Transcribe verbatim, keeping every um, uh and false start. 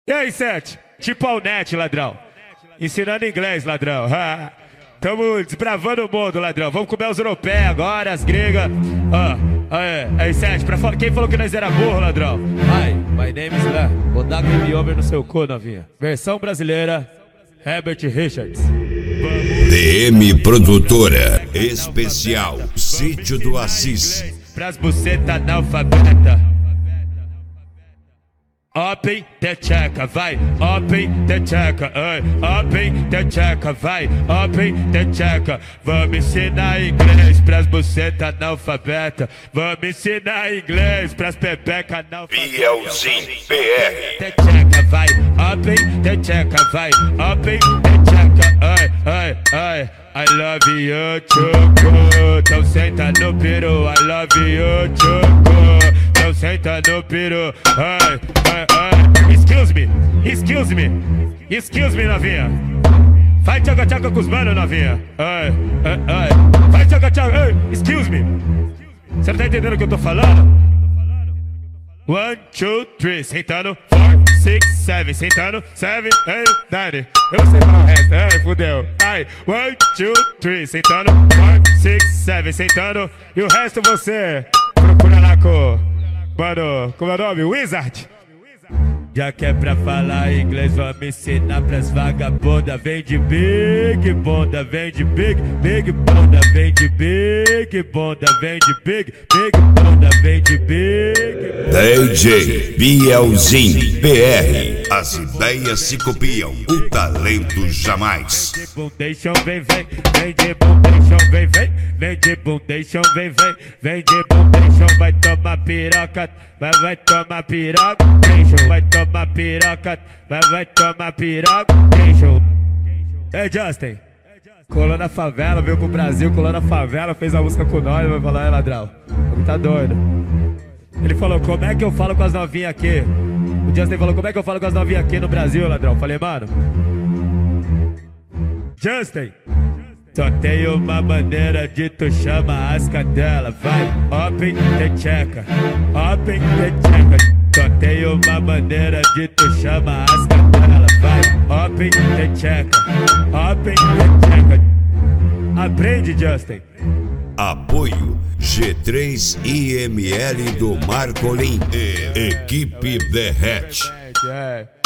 E aí, Sete? Tipo Alnet, ladrão. Ensinando inglês, ladrão. Ha. Tamo desbravando o mundo, ladrão. Vamos comer os europeus agora, as gregas. Ah, aí, aí, Sete, pra fa... quem falou que nós era burro, ladrão? Ai, my name is Lá. Vou dar game over no seu cu, novinha. Versão brasileira, Herbert Richards. D M Produtora Especial Sítio do Assis. Pras buceta analfabeta. Open the checa, vai, open the checa, ai, open the checa, vai, open the checa. Vamos ensinar inglês pras buceta analfabeta. Vamos ensinar inglês pras pepeca analfabeta. Bielzinho B R. The checa, vai, open the checa, vai, open the checa, ai, ai, ai. I love you, choco. Então senta no peru, I love you, choco. Então senta no peru, ai, ai, ai. Excuse me, excuse me, excuse me, novinha. Faz tchaca-tchaca com os manos, novinha. Ai, ai, ai. Faz tchaca-tchaca, ai, excuse me. Você não tá entendendo o que eu tô falando? One, two, three, sentando, four, six, seven, sentando, seven, eight, nine. Eu sei falar o resto, ai, fudeu. Ai, one, two, three, sentando, four, six, seven, sentando. E o resto você procura lá com, mano, como é o nome? Wizard. Já que é pra falar inglês, vamos ensinar pras vagabundas. Vem de big bunda, vem de big, big bunda. Vem de big bunda, vem de big, big bunda. Vem de big. D J Bielzinho B R. As ideias se copiam, o talento jamais. Vem de bundation, vem, vem. Vem de bundation, vem, vem. Vem de bundation, vem, vem. Vem de bundation, vai tomar piroca. Vai, vai tomar piroca. Vai tomar piroca. Vai, vai tomar piroca. Ei, Justin. Colou na favela, veio pro Brasil, colou na favela, fez a música com nós, vai falar, é ladrão. Tá doido. Ele falou, como é que eu falo com as novinhas aqui? O Justin falou, como é que eu falo com as novinhas aqui no Brasil, ladrão? Falei, mano. Justin. Só tem uma maneira de tu chama as cadelas. Vai, open the checa, open the checa. Só tem uma maneira de tu chama as cadelas. Vai, open the checa, open the checa. Aprende, Justin. Apoio G três I M L do Marcolin e Equipe Derrete. É.